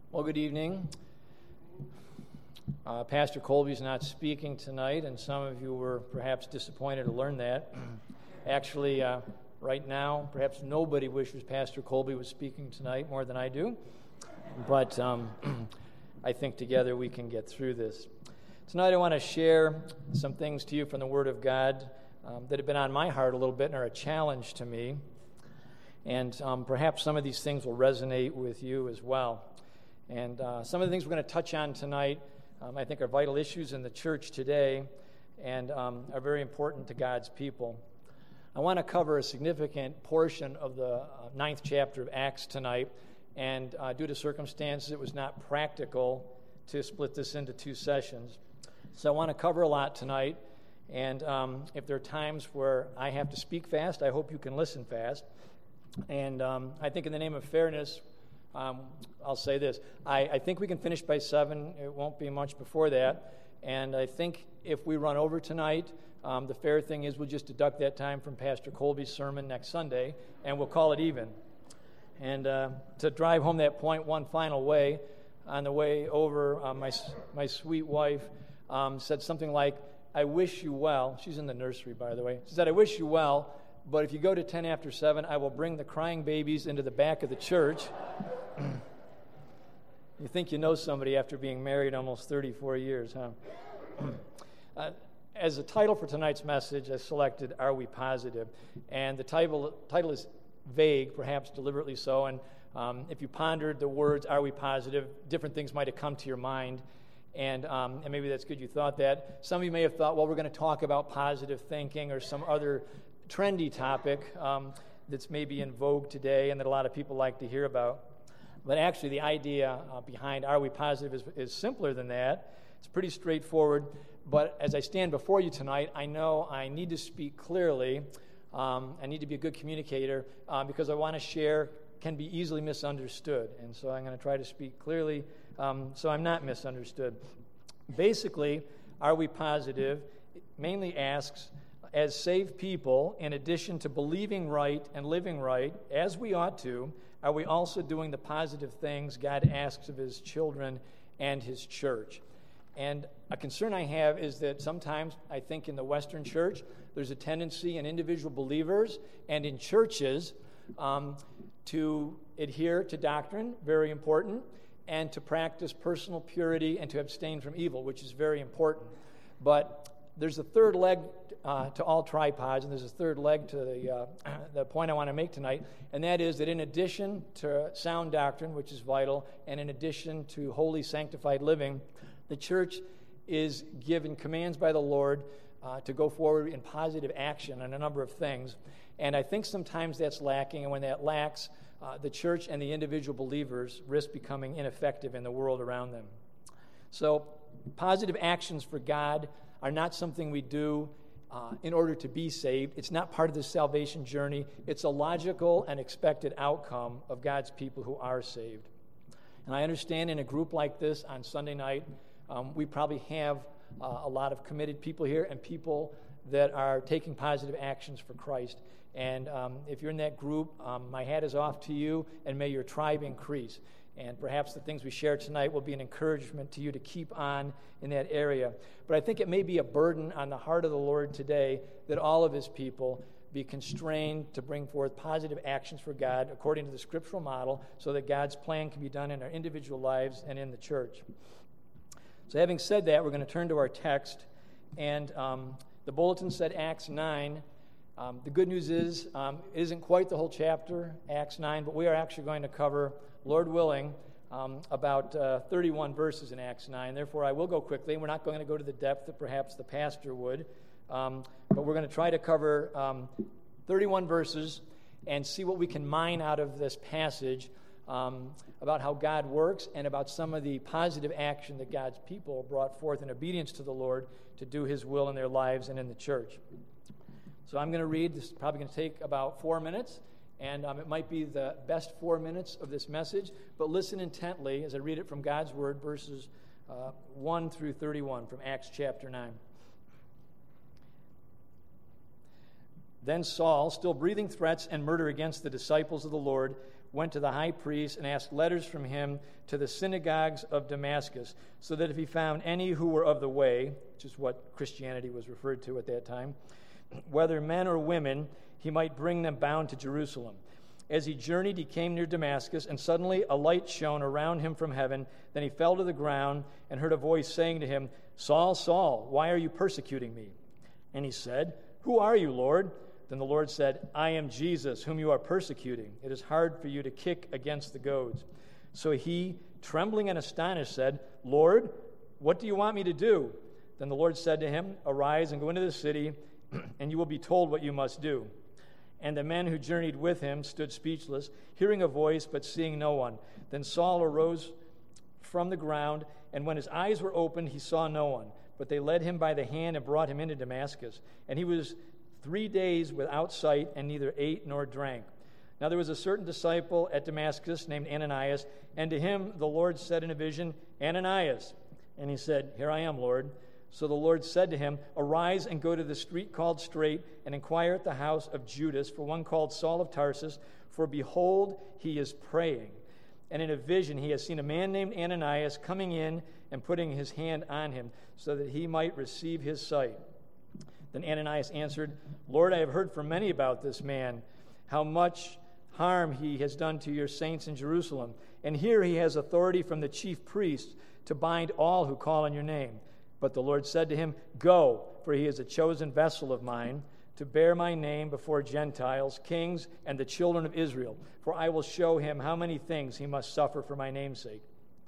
Well, good evening. Pastor Colby's not speaking tonight, and some of you were perhaps disappointed to learn that. Actually, right now, perhaps nobody wishes Pastor Colby was speaking tonight more than I do, but I think together we can get through this. Tonight I want to share some things to you from the Word of God that have been on my heart a little bit and are a challenge to me, and perhaps some of these things will resonate with you as well. And some of the things we're going to touch on tonight, I think, are vital issues in the church today and are very important to God's people. I want to cover a significant portion of the 9th chapter of Acts tonight, and due to circumstances, it was not practical to split this into two sessions. So I want to cover a lot tonight, and if there are times where I have to speak fast, I hope you can listen fast. And I think in the name of fairness, I'll say this. I think we can finish by 7. It won't be much before that. And I think if we run over tonight, the fair thing is we'll just deduct that time from Pastor Colby's sermon next Sunday, and we'll call it even. And to drive home that point one final way, on the way over, my sweet wife said something like, "I wish you well." She's in the nursery, by the way. She said, "I wish you well, but if you go to 10 after 7, I will bring the crying babies into the back of the church." You think you know somebody after being married almost 34 years, huh? As a title for tonight's message, I selected "Are We Positive?" And the title is vague, perhaps deliberately so, and if you pondered the words "Are we positive?" different things might have come to your mind, and maybe that's good you thought that. Some of you may have thought, well, we're going to talk about positive thinking or some other trendy topic that's maybe in vogue today and that a lot of people like to hear about. But actually, the idea behind "Are we positive?" is simpler than that. It's pretty straightforward. But as I stand before you tonight, I know I need to speak clearly. I need to be a good communicator because I want to share can be easily misunderstood. And so I'm going to try to speak clearly so I'm not misunderstood. Basically, "Are we positive?" It mainly asks, as saved people, in addition to believing right and living right, as we ought to, are we also doing the positive things God asks of His children and His church? And a concern I have is that sometimes, I think in the Western church, there's a tendency in individual believers and in churches to adhere to doctrine, very important, and to practice personal purity and to abstain from evil, which is very important. But there's a third leg to all tripods, and there's a third leg to the point I want to make tonight, and that is that in addition to sound doctrine, which is vital, and in addition to holy, sanctified living, the church is given commands by the Lord to go forward in positive action on a number of things. And I think sometimes that's lacking, and when that lacks, the church and the individual believers risk becoming ineffective in the world around them. So positive actions for God are not something we do in order to be saved. It's not part of the salvation journey. It's a logical and expected outcome of God's people who are saved. And I understand in a group like this on Sunday night, we probably have a lot of committed people here and people that are taking positive actions for Christ. And if you're in that group, my hat is off to you, and may your tribe increase. And perhaps the things we share tonight will be an encouragement to you to keep on in that area. But I think it may be a burden on the heart of the Lord today that all of His people be constrained to bring forth positive actions for God according to the scriptural model so that God's plan can be done in our individual lives and in the church. So having said that, we're going to turn to our text. And the bulletin said Acts 9. The good news is it isn't quite the whole chapter, Acts 9, but we are actually going to cover, Lord willing, about 31 verses in Acts 9. Therefore, I will go quickly. We're not going to go to the depth that perhaps the pastor would, but we're going to try to cover 31 verses and see what we can mine out of this passage about how God works and about some of the positive action that God's people brought forth in obedience to the Lord to do His will in their lives and in the church. So I'm going to read. This is probably going to take about 4 minutes, and it might be the best 4 minutes of this message, but listen intently as I read it from God's Word, verses 1 through 31 from Acts chapter 9. Then Saul, still breathing threats and murder against the disciples of the Lord, went to the high priest and asked letters from him to the synagogues of Damascus, so that if he found any who were of the way, which is what Christianity was referred to at that time, whether men or women, he might bring them bound to Jerusalem. As he journeyed, he came near Damascus, and suddenly a light shone around him from heaven. Then he fell to the ground and heard a voice saying to him, "Saul, Saul, why are you persecuting me?" And he said, "Who are you, Lord?" Then the Lord said, "I am Jesus, whom you are persecuting. It is hard for you to kick against the goads." So he, trembling and astonished, said, "Lord, what do you want me to do?" Then the Lord said to him, "Arise and go into the city, and you will be told what you must do." And the men who journeyed with him stood speechless, hearing a voice but seeing no one. Then Saul arose from the ground, and when his eyes were opened, he saw no one. But they led him by the hand and brought him into Damascus. And he was 3 days without sight, and neither ate nor drank. Now there was a certain disciple at Damascus named Ananias, and to him the Lord said in a vision, "Ananias." And he said, "Here I am, Lord." So the Lord said to him, "Arise and go to the street called Straight, and inquire at the house of Judas for one called Saul of Tarsus, for behold, he is praying. And in a vision he has seen a man named Ananias coming in and putting his hand on him, so that he might receive his sight." Then Ananias answered, "Lord, I have heard from many about this man, how much harm he has done to your saints in Jerusalem. And here he has authority from the chief priests to bind all who call on your name." But the Lord said to him, "Go, for he is a chosen vessel of mine, to bear my name before Gentiles, kings, and the children of Israel. For I will show him how many things he must suffer for my name's sake."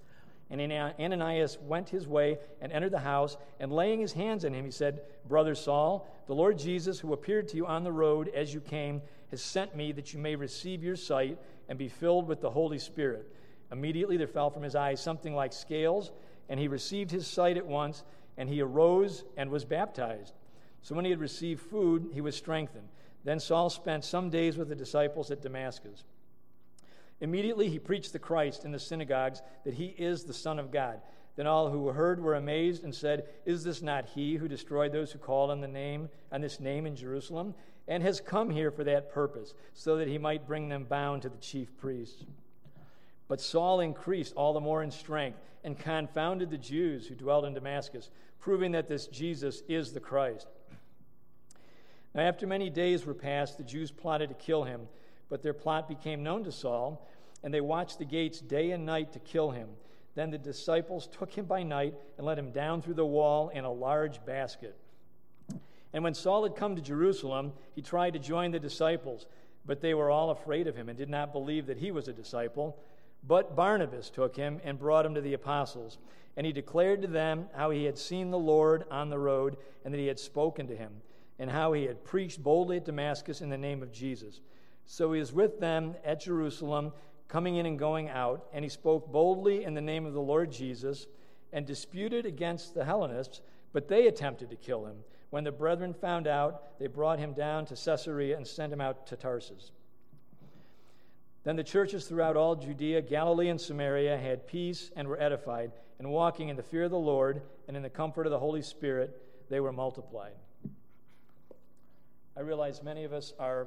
And Ananias went his way and entered the house, and laying his hands on him, he said, "Brother Saul, the Lord Jesus, who appeared to you on the road as you came, has sent me that you may receive your sight and be filled with the Holy Spirit." Immediately there fell from his eyes something like scales, and he received his sight at once, and he arose and was baptized. So when he had received food, he was strengthened. Then Saul spent some days with the disciples at Damascus. Immediately he preached the Christ in the synagogues, that he is the Son of God. Then all who heard were amazed and said, "Is this not he who destroyed those who called on this name in Jerusalem, and has come here for that purpose, so that he might bring them bound to the chief priests?" But Saul increased all the more in strength and confounded the Jews who dwelled in Damascus, proving that this Jesus is the Christ. Now after many days were passed, the Jews plotted to kill him, but their plot became known to Saul, and they watched the gates day and night to kill him. Then the disciples took him by night and let him down through the wall in a large basket. And when Saul had come to Jerusalem, he tried to join the disciples, but they were all afraid of him and did not believe that he was a disciple. But Barnabas took him and brought him to the apostles, and he declared to them how he had seen the Lord on the road, and that he had spoken to him, and how he had preached boldly at Damascus in the name of Jesus. So he was with them at Jerusalem, coming in and going out, and he spoke boldly in the name of the Lord Jesus, and disputed against the Hellenists, but they attempted to kill him. When the brethren found out, they brought him down to Caesarea and sent him out to Tarsus. Then the churches throughout all Judea, Galilee, and Samaria had peace and were edified, and walking in the fear of the Lord and in the comfort of the Holy Spirit, they were multiplied. I realize many of us are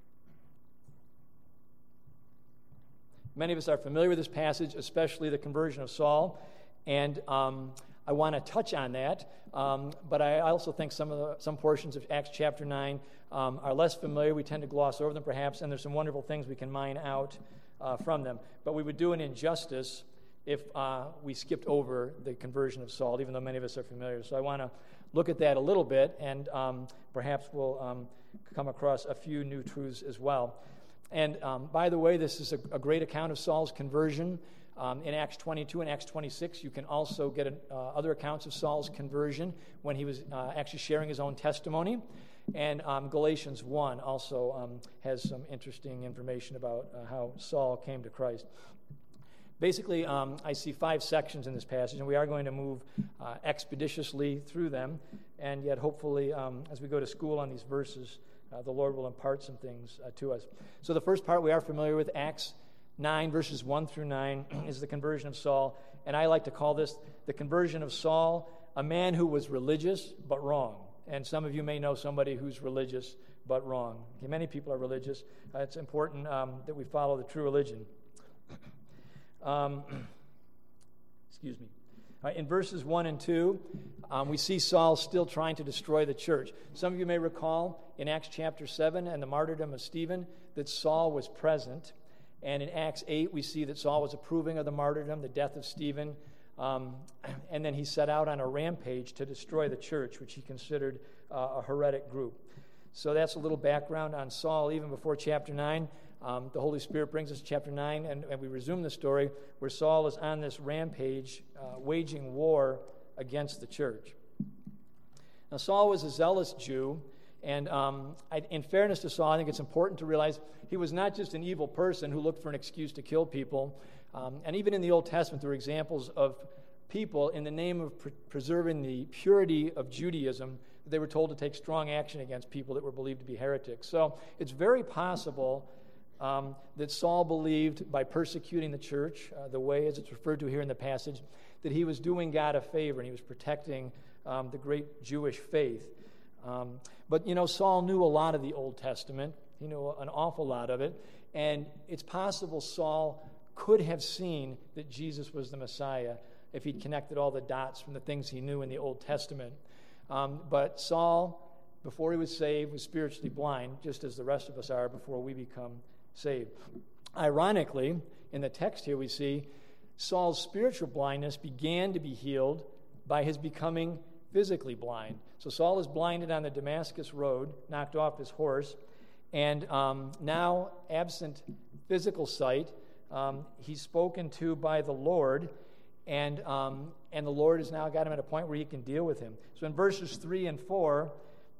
familiar with this passage, especially the conversion of Saul, and I want to touch on that, but I also think some portions of Acts chapter 9 are less familiar. We tend to gloss over them perhaps, and there's some wonderful things we can mine out from them. But we would do an injustice if we skipped over the conversion of Saul, even though many of us are familiar. So I want to look at that a little bit, and perhaps we'll come across a few new truths as well. And by the way, this is a great account of Saul's conversion. In Acts 22 and Acts 26, you can also get other accounts of Saul's conversion when he was actually sharing his own testimony. And Galatians 1 also has some interesting information about how Saul came to Christ. Basically, I see 5 sections in this passage, and we are going to move expeditiously through them. And yet, hopefully, as we go to school on these verses, the Lord will impart some things to us. So the first part we are familiar with, Acts 9, verses 1 through 9, is the conversion of Saul. And I like to call this the conversion of Saul, a man who was religious but wrong. And some of you may know somebody who's religious but wrong. Okay, many people are religious. It's important that we follow the true religion. Excuse me. In verses 1 and 2, we see Saul still trying to destroy the church. Some of you may recall in Acts chapter 7 and the martyrdom of Stephen that Saul was present. And in Acts 8, we see that Saul was approving of the martyrdom, the death of Stephen. And then he set out on a rampage to destroy the church, which he considered a heretic group. So that's a little background on Saul even before chapter 9. The Holy Spirit brings us to chapter 9, and we resume the story where Saul is on this rampage, waging war against the church. Now, Saul was a zealous Jew, and in fairness to Saul, I think it's important to realize he was not just an evil person who looked for an excuse to kill people. And even in the Old Testament, there are examples of people, in the name of preserving the purity of Judaism, they were told to take strong action against people that were believed to be heretics. So it's very possible that Saul believed by persecuting the church, the way as it's referred to here in the passage, that he was doing God a favor and he was protecting the great Jewish faith. But, Saul knew a lot of the Old Testament. He knew an awful lot of it. And it's possible Saul could have seen that Jesus was the Messiah if he'd connected all the dots from the things he knew in the Old Testament. But Saul, before he was saved, was spiritually blind, just as the rest of us are before we become saved. Ironically, in the text here we see Saul's spiritual blindness began to be healed by his becoming physically blind. So Saul is blinded on the Damascus road, knocked off his horse, and now absent physical sight, he's spoken to by the Lord, and the Lord has now got him at a point where he can deal with him. So in verses 3 and 4,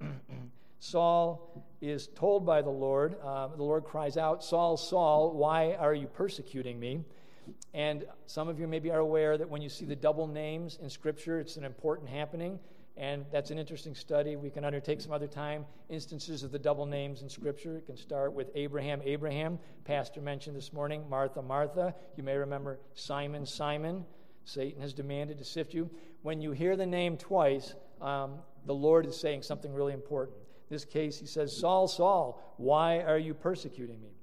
Saul is told by the Lord cries out, "Saul, Saul, why are you persecuting me?" And some of you maybe are aware that when you see the double names in Scripture, it's an important happening, and that's an interesting study. We can undertake some other time. Instances of the double names in Scripture. It can start with Abraham, Abraham. Pastor mentioned this morning, Martha, Martha. You may remember Simon, Simon. Satan has demanded to sift you. When you hear the name twice, the Lord is saying something really important. In this case, he says, "Saul, Saul, why are you persecuting me?"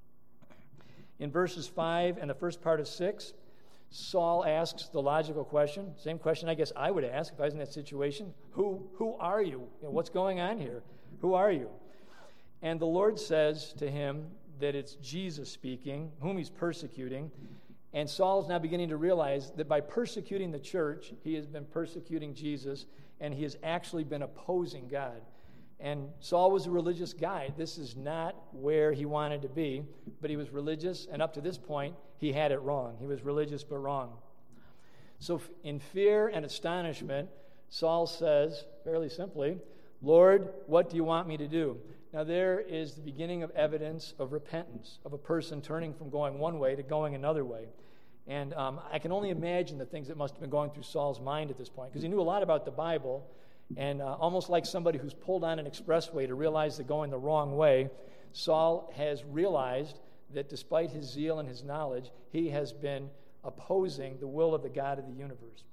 In verses 5 and the first part of 6, Saul asks the logical question, same question I guess I would ask if I was in that situation. Who are you? What's going on here? Who are you? And the Lord says to him that it's Jesus speaking, whom he's persecuting. And Saul's now beginning to realize that by persecuting the church, he has been persecuting Jesus, and he has actually been opposing God. And Saul was a religious guy. This is not where he wanted to be, but he was religious, and up to this point, he had it wrong. He was religious but wrong. So in fear and astonishment, Saul says, fairly simply, "Lord, what do you want me to do?" Now there is the beginning of evidence of repentance, of a person turning from going one way to going another way. And I can only imagine the things that must have been going through Saul's mind at this point, because he knew a lot about the Bible, and almost like somebody who's pulled on an expressway to realize they're going the wrong way, Saul has realized that despite his zeal and his knowledge, he has been opposing the will of the God of the universe.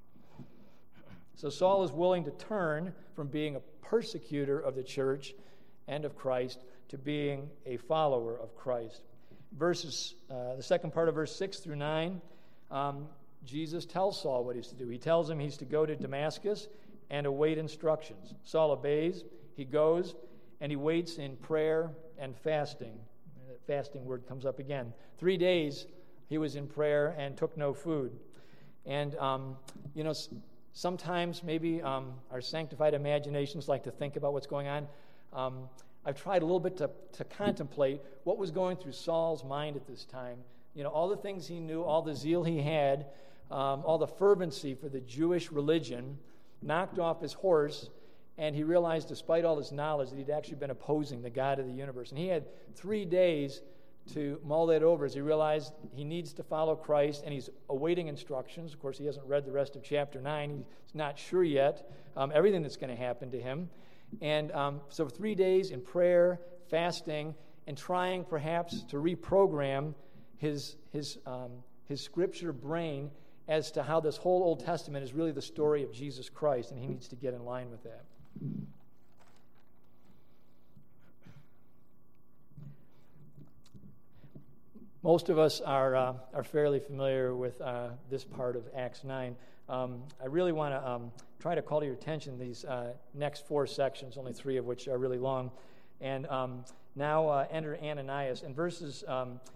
So Saul is willing to turn from being a persecutor of the church and of Christ to being a follower of Christ. The second part of verse 6 through 9, Jesus tells Saul what he's to do. He tells him he's to go to Damascus and await instructions. Saul obeys, he goes, and he waits in prayer and fasting. That fasting word comes up again. 3 days he was in prayer and took no food. And, sometimes maybe our sanctified imaginations like to think about what's going on. I've tried a little bit to contemplate what was going through Saul's mind at this time. All the things he knew, all the zeal he had, all the fervency for the Jewish religion, knocked off his horse, and he realized, despite all his knowledge, that he'd actually been opposing the God of the universe. And he had 3 days to mull that over as he realized he needs to follow Christ, and he's awaiting instructions. Of course, he hasn't read the rest of chapter 9. He's not sure yet everything that's going to happen to him. And so 3 days in prayer, fasting, and trying perhaps to reprogram his scripture brain as to how this whole Old Testament is really the story of Jesus Christ, and he needs to get in line with that. Most of us are fairly familiar with this part of Acts 9. I really want to try to call to your attention these next 4 sections, only 3 of which are really long. And now enter Ananias. In verses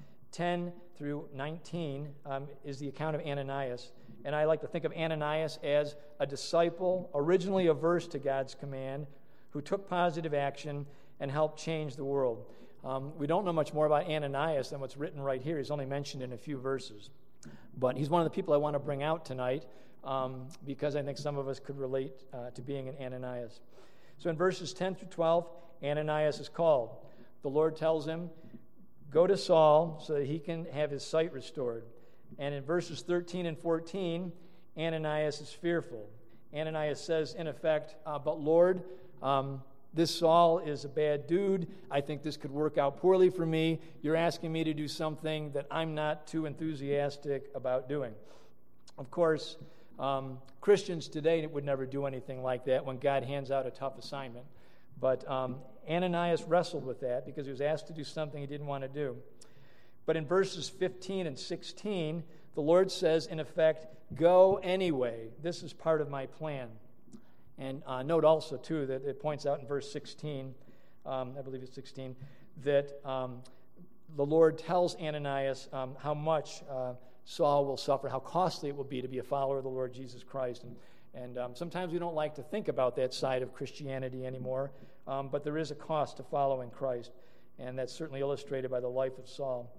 10 through 19 is the account of Ananias. And I like to think of Ananias as a disciple, originally averse to God's command, who took positive action and helped change the world. We don't know much more about Ananias than what's written right here. He's only mentioned in a few verses. But he's one of the people I want to bring out tonight because I think some of us could relate to being an Ananias. So in verses 10 through 12, Ananias is called. The Lord tells him, go to Saul so that he can have his sight restored. And in verses 13 and 14, Ananias is fearful. Ananias says, in effect, but Lord, this Saul is a bad dude. I think this could work out poorly for me. You're asking me to do something that I'm not too enthusiastic about doing. Of course, Christians today would never do anything like that when God hands out a tough assignment. But Ananias wrestled with that because he was asked to do something he didn't want to do. But in verses 15 and 16, the Lord says, in effect, go anyway. This is part of my plan. And note also, too, that it points out in verse 16, I believe it's 16, that the Lord tells Ananias how much Saul will suffer, how costly it will be to be a follower of the Lord Jesus Christ. And sometimes we don't like to think about that side of Christianity anymore, but there is a cost to following Christ, and that's certainly illustrated by the life of Saul.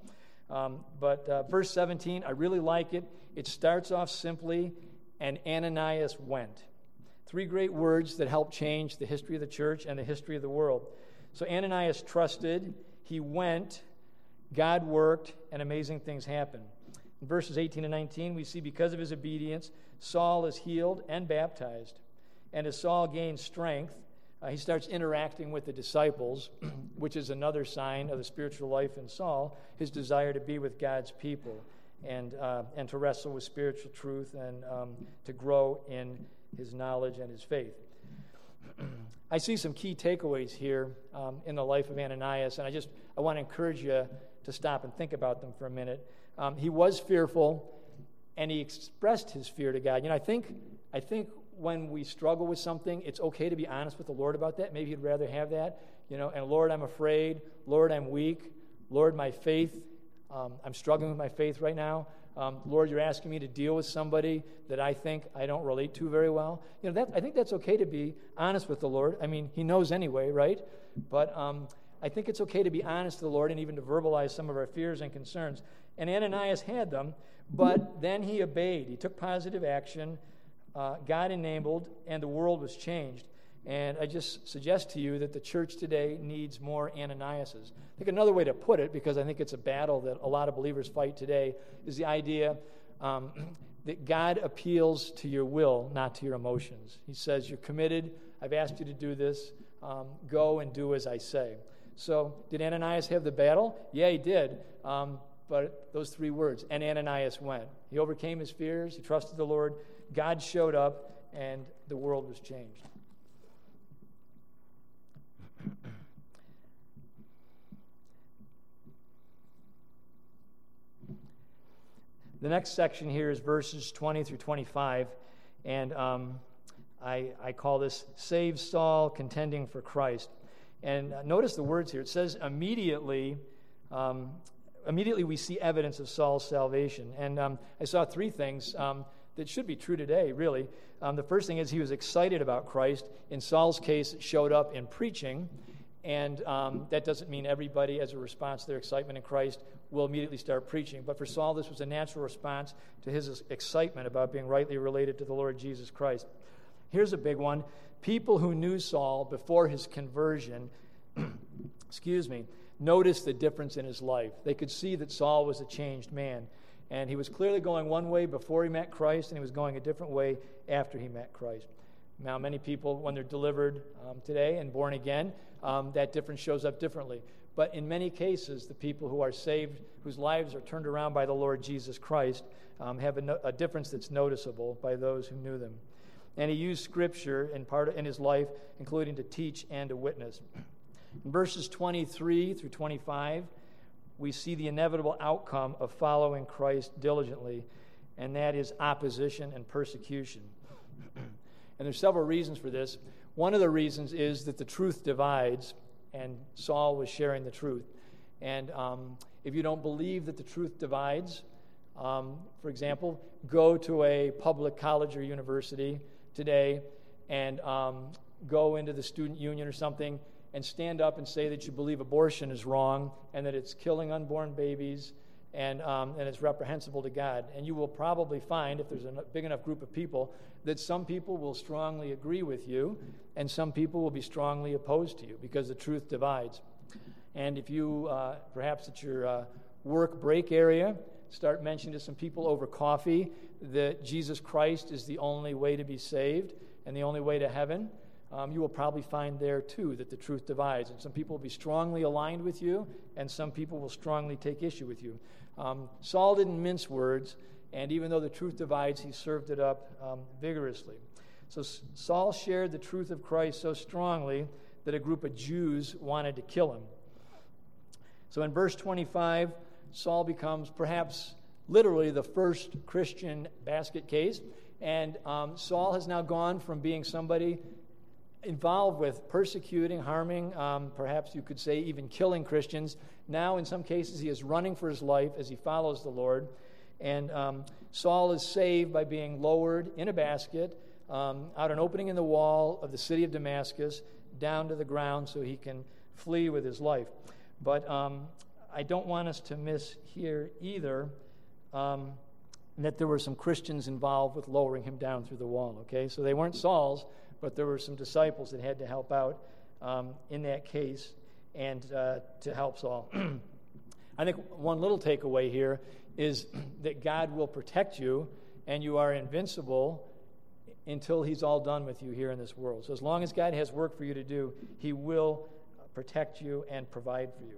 But verse 17, I really like it. It starts off simply, and Ananias went. 3 great words that help change the history of the church and the history of the world. So Ananias trusted, he went, God worked, and amazing things happened. In verses 18 and 19, we see because of his obedience, Saul is healed and baptized. And as Saul gains strength, he starts interacting with the disciples, which is another sign of the spiritual life in Saul, his desire to be with God's people and to wrestle with spiritual truth and to grow in his knowledge and his faith. I see some key takeaways here in the life of Ananias, and I want to encourage you to stop and think about them for a minute. He was fearful, and he expressed his fear to God. You know, I think when we struggle with something, it's okay to be honest with the Lord about that. Maybe you'd rather have that. You know, and Lord, I'm afraid. Lord, I'm weak. Lord, my faith, I'm struggling with my faith right now. Lord, you're asking me to deal with somebody that I think I don't relate to very well. You know, I think that's okay to be honest with the Lord. I mean, he knows anyway, right? But I think it's okay to be honest to the Lord and even to verbalize some of our fears and concerns. And Ananias had them, but then he obeyed. He took positive action. God enabled, and the world was changed. And I just suggest to you that the church today needs more Ananiases. I think another way to put it, because I think it's a battle that a lot of believers fight today, is the idea that God appeals to your will, not to your emotions. He says, you're committed. I've asked you to do this. Go and do as I say. So did Ananias have the battle? Yeah, he did. But those 3 words, and Ananias went. He overcame his fears. He trusted the Lord. God showed up, and the world was changed. The next section here is verses 20 through 25, and I call this Save Saul, Contending for Christ. And notice the words here. It says, immediately we see evidence of Saul's salvation. And I saw 3 things that should be true today, really. The first thing is he was excited about Christ. In Saul's case, it showed up in preaching. And that doesn't mean everybody, as a response to their excitement in Christ, will immediately start preaching. But for Saul, this was a natural response to his excitement about being rightly related to the Lord Jesus Christ. Here's a big one. People who knew Saul before his conversion, noticed the difference in his life. They could see that Saul was a changed man. And he was clearly going one way before he met Christ, and he was going a different way after he met Christ. Now, many people, when they're delivered today and born again, that difference shows up differently. But in many cases, the people who are saved, whose lives are turned around by the Lord Jesus Christ, have a difference that's noticeable by those who knew them. And he used Scripture in his life, including to teach and to witness. In verses 23 through 25, we see the inevitable outcome of following Christ diligently, and that is opposition and persecution. And there's several reasons for this. One of the reasons is that the truth divides, and Saul was sharing the truth. And if you don't believe that the truth divides, for example, go to a public college or university today and go into the student union or something and stand up and say that you believe abortion is wrong and that it's killing unborn babies and it's reprehensible to God. And you will probably find, if there's a big enough group of people, that some people will strongly agree with you and some people will be strongly opposed to you because the truth divides. And if you, perhaps at your work break area, start mentioning to some people over coffee that Jesus Christ is the only way to be saved and the only way to heaven, you will probably find there, too, that the truth divides. And some people will be strongly aligned with you, and some people will strongly take issue with you. Saul didn't mince words, and even though the truth divides, he served it up vigorously. So Saul shared the truth of Christ so strongly that a group of Jews wanted to kill him. So in verse 25, Saul becomes perhaps literally the first Christian basket case, and Saul has now gone from being somebody involved with persecuting, harming, perhaps you could say even killing Christians. Now, in some cases, he is running for his life as he follows the Lord. And Saul is saved by being lowered in a basket out an opening in the wall of the city of Damascus down to the ground so he can flee with his life. But I don't want us to miss here either that there were some Christians involved with lowering him down through the wall. Okay, so they weren't Saul's, but there were some disciples that had to help out in that case and to help Saul. I think one little takeaway here is that God will protect you and you are invincible until he's all done with you here in this world. So as long as God has work for you to do, he will protect you and provide for you.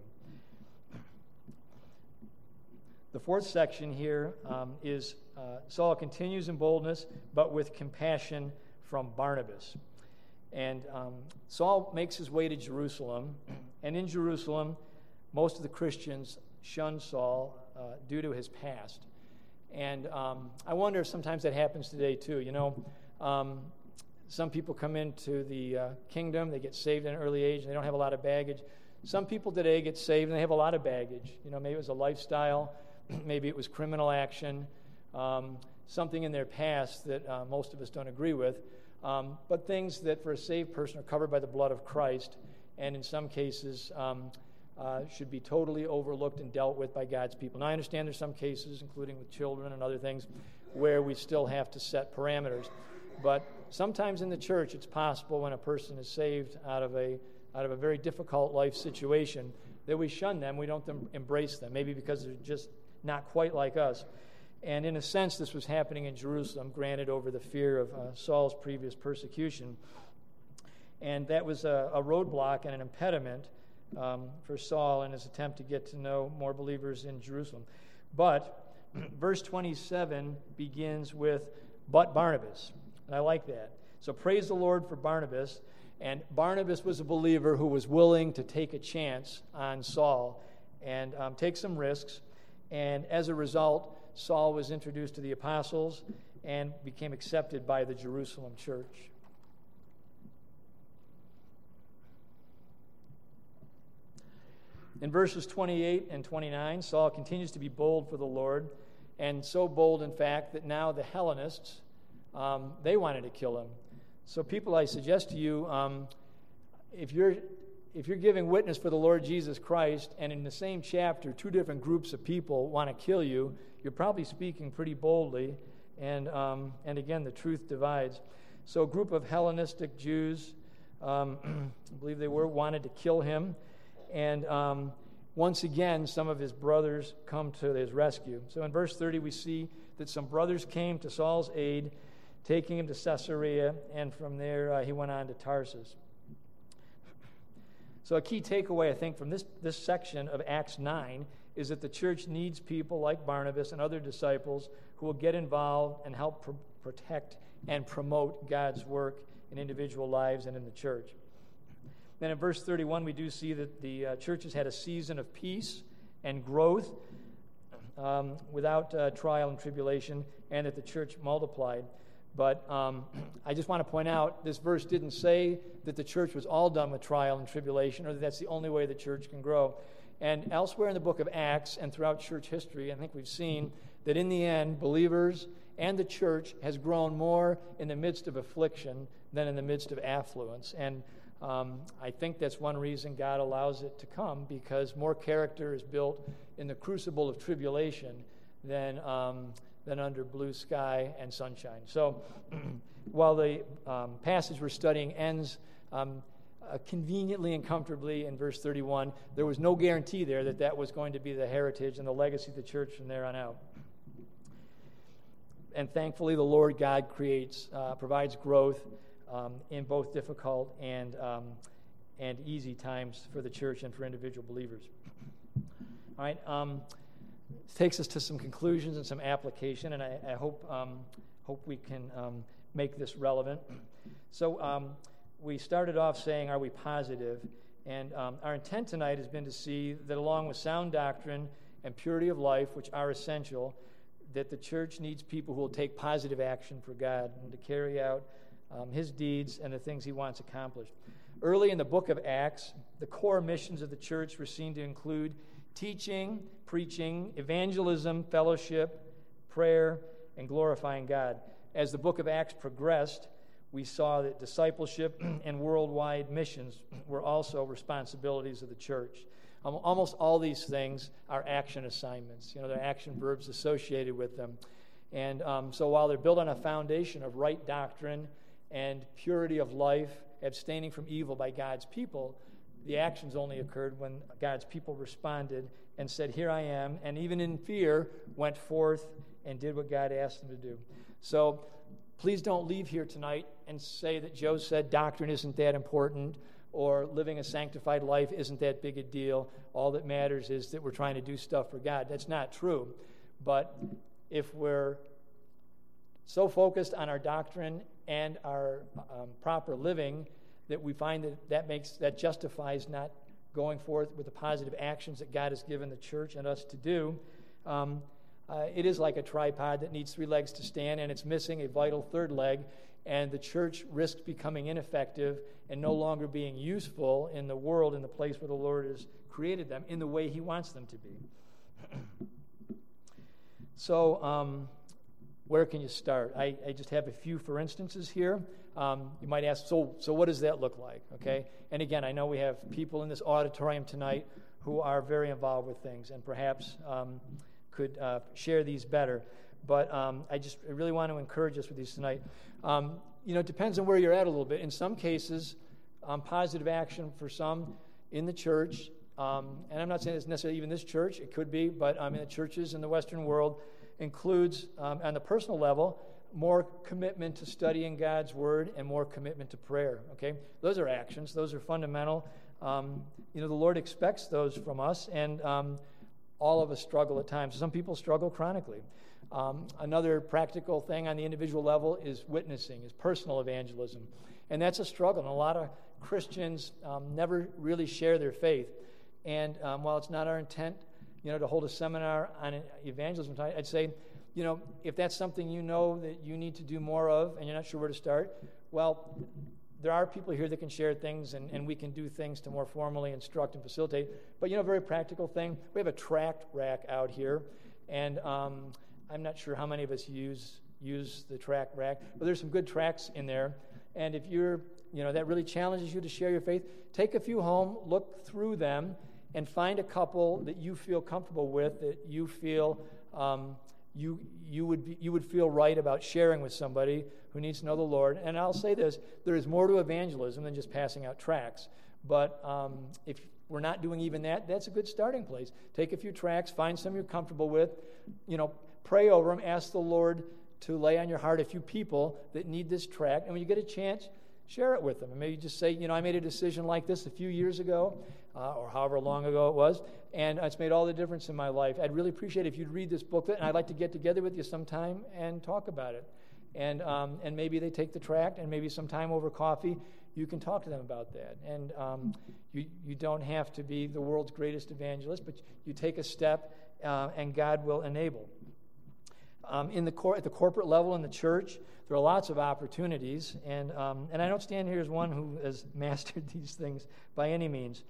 The fourth section here is Saul continues in boldness, but with compassion from Barnabas. And Saul makes his way to Jerusalem, and in Jerusalem, most of the Christians shun Saul due to his past. And I wonder if sometimes that happens today too. You know, some people come into the kingdom, they get saved at an early age, and they don't have a lot of baggage. Some people today get saved and they have a lot of baggage. You know, maybe it was a lifestyle, maybe it was criminal action, something in their past that most of us don't agree with. But things that for a saved person are covered by the blood of Christ, and in some cases should be totally overlooked and dealt with by God's people. Now, I understand there's some cases, including with children and other things, where we still have to set parameters. But sometimes in the church, it's possible when a person is saved out of a very difficult life situation that we shun them, we don't embrace them, maybe because they're just not quite like us. And in a sense, this was happening in Jerusalem, granted over the fear of Saul's previous persecution. And that was a roadblock and an impediment for Saul in his attempt to get to know more believers in Jerusalem. But verse 27 begins with, "But Barnabas." And I like that. So praise the Lord for Barnabas. And Barnabas was a believer who was willing to take a chance on Saul and take some risks. And as a result, Saul was introduced to the apostles and became accepted by the Jerusalem church. In verses 28 and 29, Saul continues to be bold for the Lord, and so bold, in fact, that now the Hellenists, they wanted to kill him. So people, I suggest to you, if you're giving witness for the Lord Jesus Christ, and in the same chapter, two different groups of people want to kill you, you're probably speaking pretty boldly, and again, the truth divides. So a group of Hellenistic Jews, I believe they were, wanted to kill him, and once again, some of his brothers come to his rescue. So in verse 30, we see that some brothers came to Saul's aid, taking him to Caesarea, and from there he went on to Tarsus. So a key takeaway, I think, from this section of Acts 9 is that the church needs people like Barnabas and other disciples who will get involved and help protect and promote God's work in individual lives and in the church. Then in verse 31, we do see that the church has had a season of peace and growth without trial and tribulation, and that the church multiplied. But I just want to point out, this verse didn't say that the church was all done with trial and tribulation, or that that's the only way the church can grow. And elsewhere in the book of Acts and throughout church history, I think we've seen that in the end, believers and the church has grown more in the midst of affliction than in the midst of affluence. And I think that's one reason God allows it to come, because more character is built in the crucible of tribulation than under blue sky and sunshine. So while the passage we're studying ends conveniently and comfortably in verse 31, there was no guarantee there that that was going to be the heritage and the legacy of the church from there on out. And thankfully, the Lord God provides growth in both difficult and easy times for the church and for individual believers. All right, takes us to some conclusions and some application, and I hope we can make this relevant. So we started off saying, are we positive? And our intent tonight has been to see that along with sound doctrine and purity of life, which are essential, that the church needs people who will take positive action for God and to carry out His deeds and the things He wants accomplished. Early in the book of Acts, the core missions of the church were seen to include teaching, preaching, evangelism, fellowship, prayer, and glorifying God. As the book of Acts progressed, we saw that discipleship and worldwide missions were also responsibilities of the church. Almost all these things are action assignments. There are action verbs associated with them. And so while they're built on a foundation of right doctrine and purity of life, abstaining from evil by God's people, the actions only occurred when God's people responded and said, "Here I am," and even in fear, went forth and did what God asked them to do. So please don't leave here tonight and say that Joe said doctrine isn't that important, or living a sanctified life isn't that big a deal. All that matters is that we're trying to do stuff for God. That's not true. But if we're so focused on our doctrine and our proper living that we find that justifies not going forth with the positive actions that God has given the church and us to do, it is like a tripod that needs 3 legs to stand, and it's missing a vital third leg, and the church risks becoming ineffective and no longer being useful in the world, in the place where the Lord has created them, in the way He wants them to be. So, where can you start? I just have a few for instances here. You might ask, so what does that look like? Okay, and again, I know we have people in this auditorium tonight who are very involved with things and perhaps could share these better. But I really want to encourage us with these tonight. It depends on where you're at a little bit. In some cases, positive action for some in the church, and I'm not saying it's necessarily even this church, it could be, but in the churches in the Western world, includes, on the personal level, more commitment to studying God's Word and more commitment to prayer, okay? Those are actions. Those are fundamental. The Lord expects those from us, and all of us struggle at times. Some people struggle chronically. Another practical thing on the individual level is witnessing, is personal evangelism. And that's a struggle, and a lot of Christians never really share their faith. And while it's not our intent to hold a seminar on evangelism tonight, I'd say, if that's something that you need to do more of and you're not sure where to start, well, there are people here that can share things, and we can do things to more formally instruct and facilitate. But, a very practical thing, we have a tract rack out here, and I'm not sure how many of us use the tract rack, but there's some good tracts in there. And if that really challenges you to share your faith, take a few home, look through them, and find a couple that you feel comfortable with, that you feel you would feel right about sharing with somebody who needs to know the Lord. And I'll say this, there is more to evangelism than just passing out tracts. But if we're not doing even that, that's a good starting place. Take a few tracts, find some you're comfortable with, pray over them, ask the Lord to lay on your heart a few people that need this tract. And when you get a chance, share it with them. And maybe just say, I made a decision like this a few years ago. or however long ago it was, and it's made all the difference in my life. I'd really appreciate it if you'd read this booklet, and I'd like to get together with you sometime and talk about it. And maybe they take the tract, and maybe sometime over coffee, you can talk to them about that. And you don't have to be the world's greatest evangelist, but you take a step, and God will enable. At the corporate level in the church, there are lots of opportunities, and I don't stand here as one who has mastered these things by any means.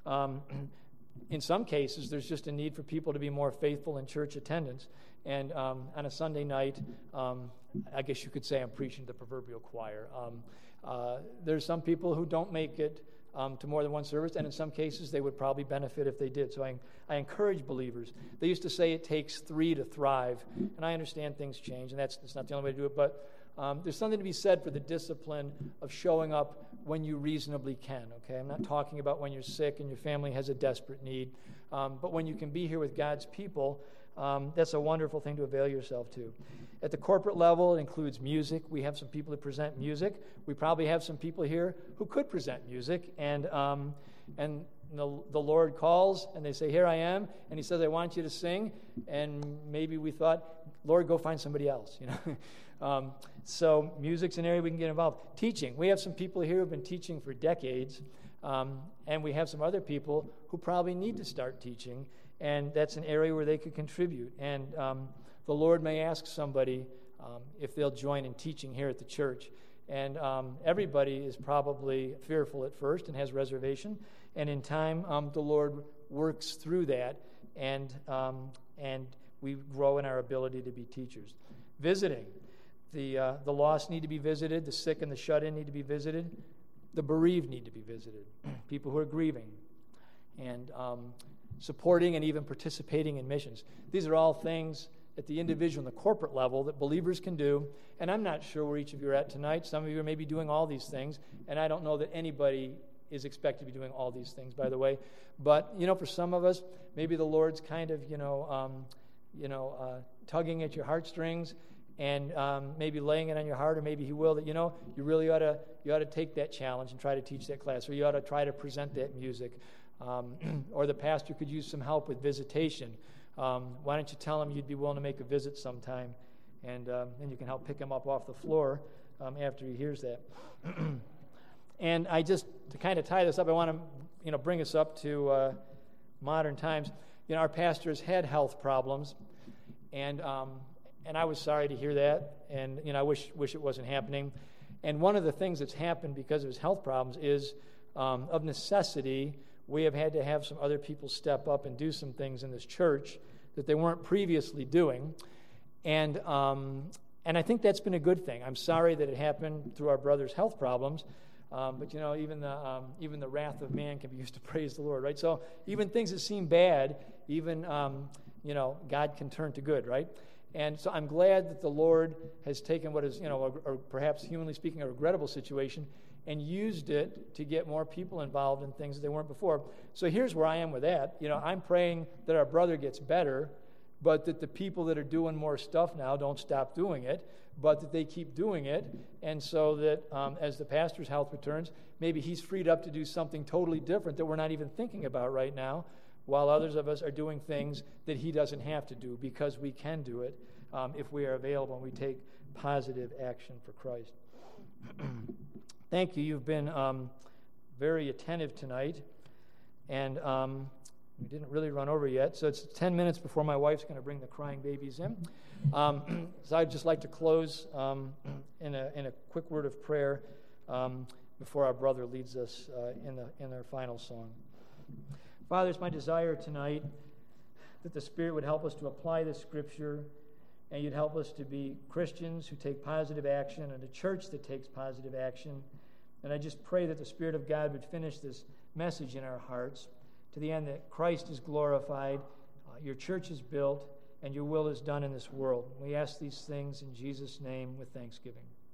In some cases, there's just a need for people to be more faithful in church attendance. And on a Sunday night, I guess you could say I'm preaching to the proverbial choir. There's some people who don't make it to more than one service, and in some cases they would probably benefit if they did. So I encourage believers. They used to say it takes 3 to thrive, and I understand things change, and that's not the only way to do it, but there's something to be said for the discipline of showing up when you reasonably can, okay? I'm not talking about when you're sick and your family has a desperate need, but when you can be here with God's people, that's a wonderful thing to avail yourself to. At the corporate level, it includes music. We have some people who present music. We probably have some people here who could present music, and the Lord calls, and they say, here I am, and he says, I want you to sing, and maybe we thought, Lord, go find somebody else, you know. So music's an area we can get involved. Teaching. We have some people here who have been teaching for decades, and we have some other people who probably need to start teaching, and that's an area where they could contribute. And the Lord may ask somebody if they'll join in teaching here at the church. And everybody is probably fearful at first and has reservation. And in time, the Lord works through that, and we grow in our ability to be teachers. Visiting. The lost need to be visited. The sick and the shut-in need to be visited. The bereaved need to be visited. People who are grieving. And supporting and even participating in missions. These are all things at the individual and the corporate level that believers can do. And I'm not sure where each of you are at tonight. Some of you are maybe doing all these things, and I don't know that anybody is expected to be doing all these things, by the way. But, for some of us, maybe the Lord's kind of, tugging at your heartstrings and maybe laying it on your heart, or maybe he will, that, you really ought to take that challenge and try to teach that class, or you ought to try to present that music. Or the pastor could use some help with visitation. Why don't you tell him you'd be willing to make a visit sometime, and then you can help pick him up off the floor after he hears that. And to kind of tie this up, I want to bring us up to modern times. Our pastor has had health problems, and I was sorry to hear that, and I wish it wasn't happening. And one of the things that's happened because of his health problems is, of necessity, we have had to have some other people step up and do some things in this church that they weren't previously doing. And I think that's been a good thing. I'm sorry that it happened through our brother's health problems, but even the wrath of man can be used to praise the Lord, right? So even things that seem bad, even God can turn to good, right? And so I'm glad that the Lord has taken what is, or perhaps humanly speaking, a regrettable situation, and used it to get more people involved in things that they weren't before. So here's where I am with that. I'm praying that our brother gets better, but that the people that are doing more stuff now don't stop doing it, but that they keep doing it, and so that as the pastor's health returns, maybe he's freed up to do something totally different that we're not even thinking about right now, while others of us are doing things that he doesn't have to do because we can do it if we are available and we take positive action for Christ. Thank you. You've been very attentive tonight, and we didn't really run over yet, so it's 10 minutes before my wife's going to bring the crying babies in. So I'd just like to close in a quick word of prayer before our brother leads us in their final song. Father, it's my desire tonight that the Spirit would help us to apply this Scripture, and you'd help us to be Christians who take positive action and a church that takes positive action. And I just pray that the Spirit of God would finish this message in our hearts to the end that Christ is glorified, your church is built, and your will is done in this world. We ask these things in Jesus' name with thanksgiving.